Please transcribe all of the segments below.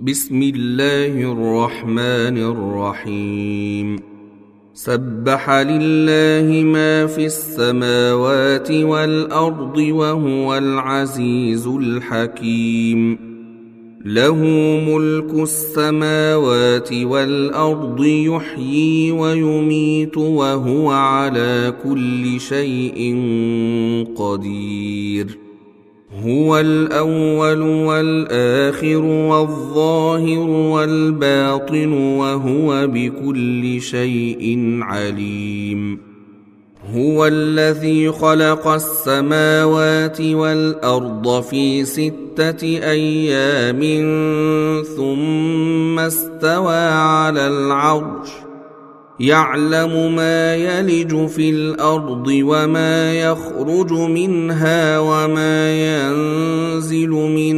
بسم الله الرحمن الرحيم. سبح لله ما في السماوات والأرض وهو العزيز الحكيم. له ملك السماوات والأرض يحيي ويميت وهو على كل شيء قدير. هو الأول والآخر والظاهر والباطن وهو بكل شيء عليم. هو الذي خلق السماوات والأرض في 6 أيام ثم استوى على العرش يعلم ما يلج في الأرض وما يخرج منها وما ينزل من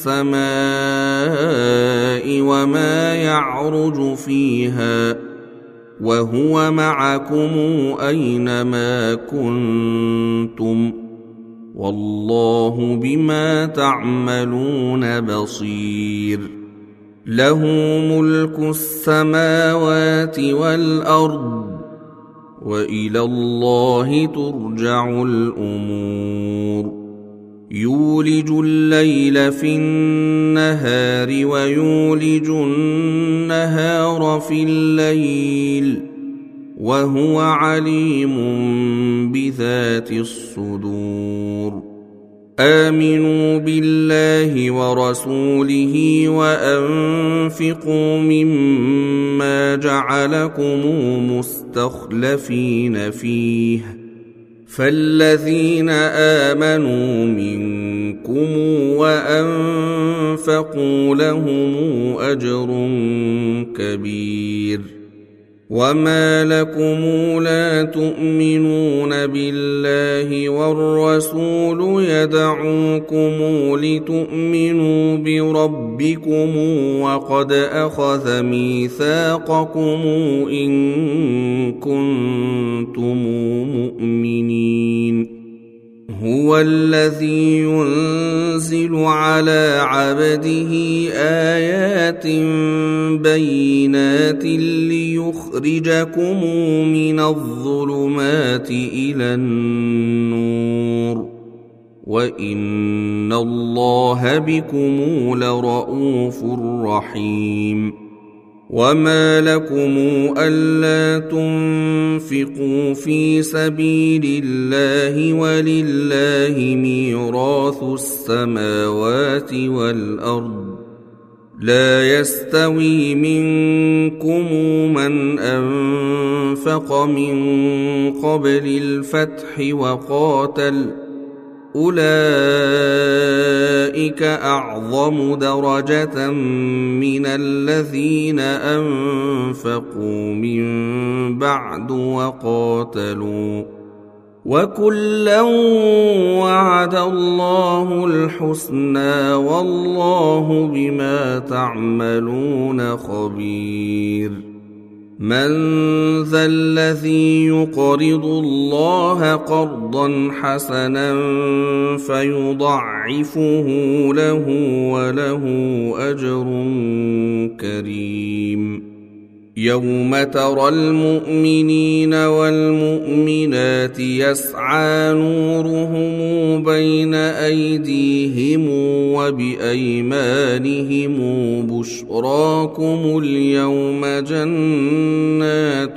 السماء وما يعرج فيها وهو معكم أينما كنتم والله بما تعملون بصير. له ملك السماوات والأرض وإلى الله ترجع الأمور. يولج الليل في النهار ويولج النهار في الليل وهو عليم بذات الصدور. آمنوا بالله ورسوله وأنفقوا مما جعلكم مستخلفين فيه فالذين آمنوا منكم وأنفقوا لهم أجر كبير. وما لكم لا تؤمنون بالله والرسول يدعوكم لتؤمنوا بربكم وقد أخذ ميثاقكم إن كنتم مؤمنين. هو الذي ينزل على عبده آيات بينات ليخرجكم من الظلمات إلى النور وإن الله بكم لرءوف رحيم. وما لكم ألا تنفقوا في سبيل الله ولله ميراث السماوات والأرض لا يستوي منكم من أنفق من قبل الفتح وقاتل أولئك أعظم درجة من الذين أنفقوا من بعد وقاتلوا وكلا وعد الله الحسنى والله بما تعملون خبير. من ذا الذي يقرض الله قرضا حسنا فيضعفه له وله أجر كريم. يوم ترى المؤمنين والمؤمنات يسعى نورهم بين أيديهم وبأيمانهم بشراكم اليوم جنات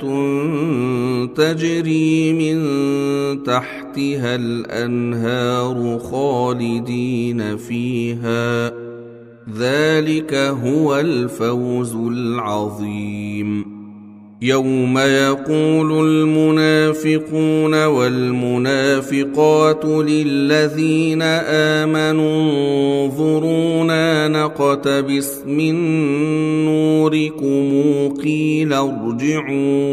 تجري من تحتها الأنهار خالدين فيها ذلك هو الفوز العظيم. يوم يقول المنافقون والمنافقات للذين آمنوا انظرونا نقتبس من نوركم قيل ارجعوا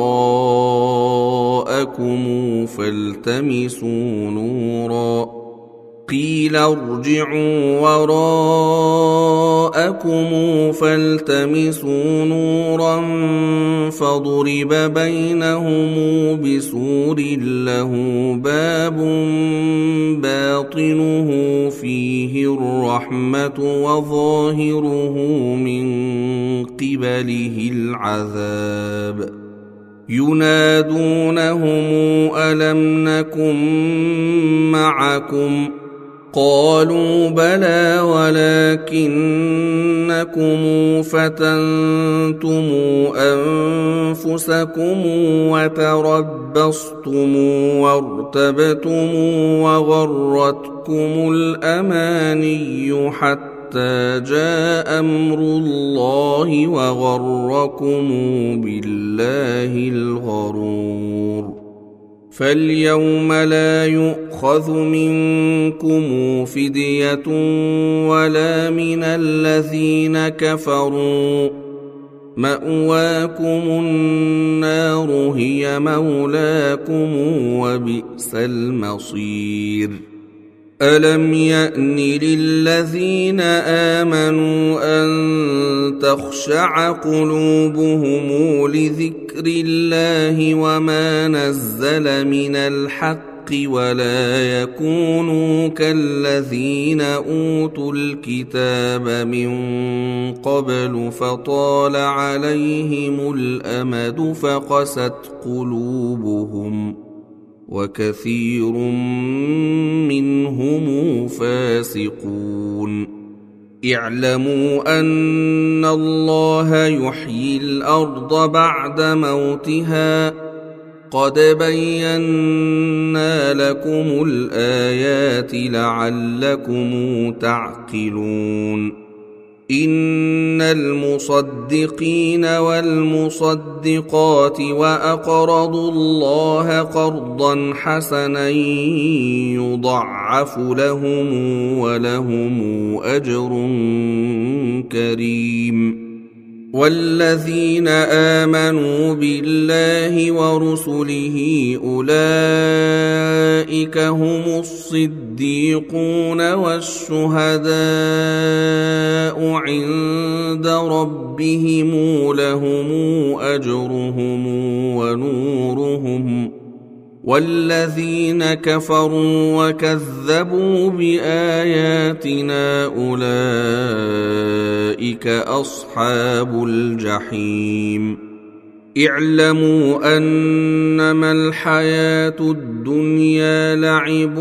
وراءكم فالتمسوا نورا فضرب بينهم بسور له باب باطنه فيه الرحمة وظاهره من قبله العذاب ينادونهم ألم نكن معكم قالوا بلى ولكنكم فتنتم أنفسكم وتربصتم وارتبتم وغرتكم الأماني حتى جاء أمر الله وغركم بالله الغرور فاليوم لا يؤخذ منكم فدية ولا من الذين كفروا مأواكم النار هي مولاكم وبئس المصير ألم يأن للذين آمنوا أن تخشع قلوبهم لذكر الله وما نزل من الحق ولا يكونوا كالذين أوتوا الكتاب من قبل فطال عليهم الأمد فقست قلوبهم وكثير منهم فاسقون اعلموا أن الله يحيي الأرض بعد موتها قد بينا لكم الآيات لعلكم تعقلون إن المصدقين والمصدقات وأقرضوا الله قرضا حسنا يضعف لهم ولهم أجر كريم والذين آمنوا بالله ورسله أولئك هم الصديقون والشهداء عند ربهم لهم أجرهم ونورهم والذين كفروا وكذبوا بآياتنا أولئك أصحاب الجحيم اعلموا أنما الحياة الدنيا لعب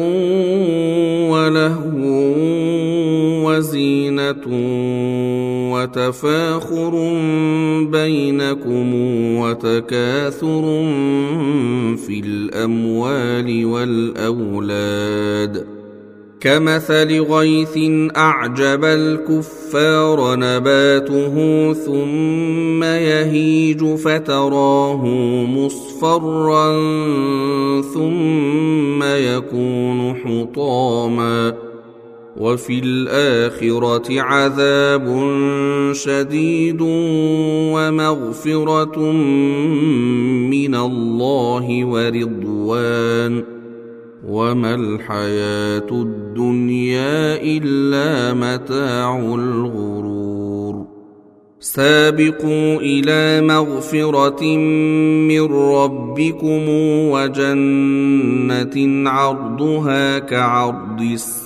ولهو وزينة وتفاخر بينكم وتكاثر في الأموال والأولاد كمثل غيث أعجب الكفار نباته ثم يهيج فتراه مصفرا ثم يكون حطاما وفي الآخرة عذاب شديد ومغفرة من الله ورضوان وما الحياة الدنيا إلا متاع الغرور سابقوا إلى مغفرة من ربكم وجنة عرضها كعرض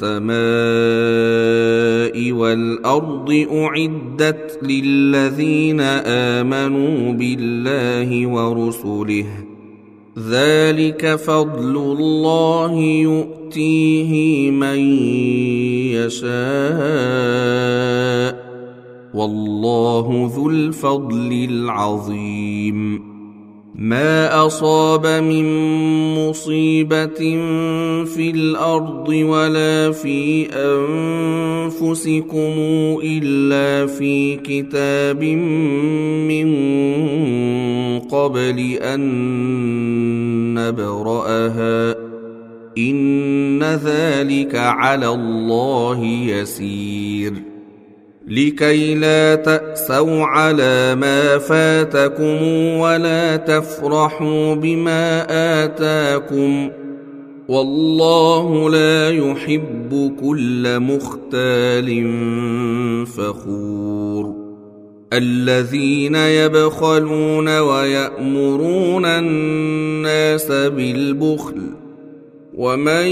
السماء والأرض أعدت للذين آمنوا بالله ورسله ذلك فضل الله يؤتيه من يشاء والله ذو الفضل العظيم ما أصاب من مصيبة في الأرض ولا في أنفسكم إلا في كتاب من قبل أن نبرأها إن ذلك على الله يسير لكي لا تأسوا على ما فاتكم ولا تفرحوا بما آتاكم والله لا يحب كل مختال فخور الذين يبخلون ويأمرون الناس بالبخل ومن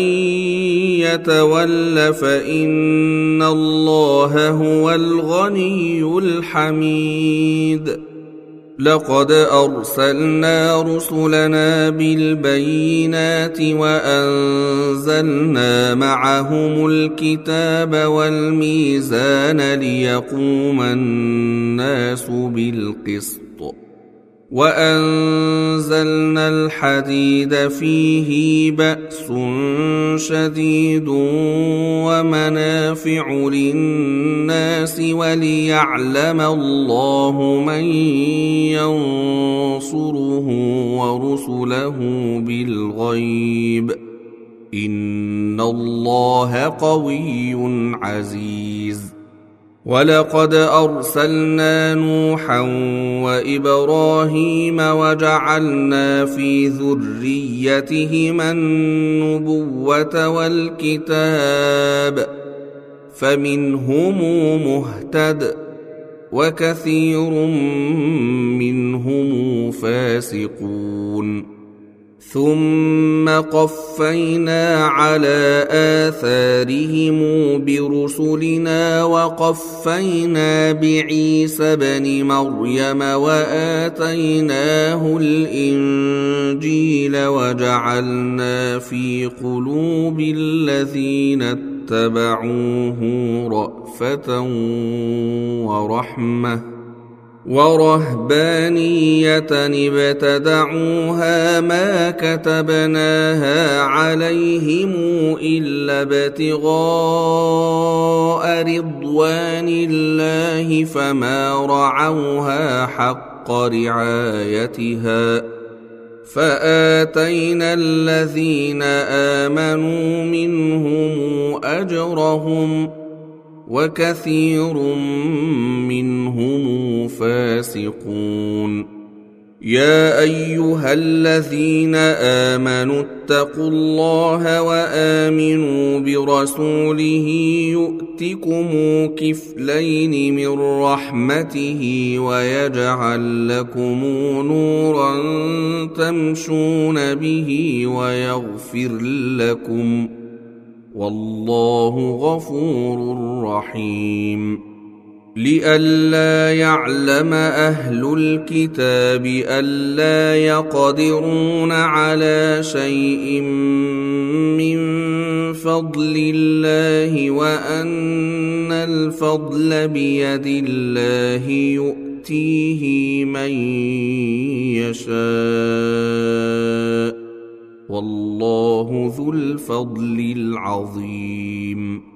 يتول فإن الله هو الغني الحميد لقد أرسلنا رسلنا بالبينات وأنزلنا معهم الكتاب والميزان ليقوم الناس بالقسط وأنزلنا الحديد فيه بأس شديد ومنافع للناس وليعلم الله من ينصره ورسله بالغيب إن الله قوي عزيز ولقد أرسلنا نوحا وإبراهيم وجعلنا في ذريتهما النبوة والكتاب فمنهم مهتد وكثير منهم فاسقون ثم قفينا على آثارهم برسلنا وقفينا بعيسى بن مريم وآتيناه الإنجيل وجعلنا في قلوب الذين اتبعوه رأفة ورحمة ورهبانية ابتدعوها ما كتبناها عليهم إلا ابتغاء رضوان الله فما رعوها حق رعايتها فآتينا الذين آمنوا منهم أجرهم وكثير منهم فاسقون يا أيها الذين آمنوا اتقوا الله وآمنوا برسوله يؤتكم كفلين من رحمته ويجعل لكم نورا تمشون به ويغفر لكم والله غفور رحيم لئلا يعلم أهل الكتاب ألا يقدرون على شيء من فضل الله وأن الفضل بيد الله يؤتيه من يشاء والله ذو الفضل العظيم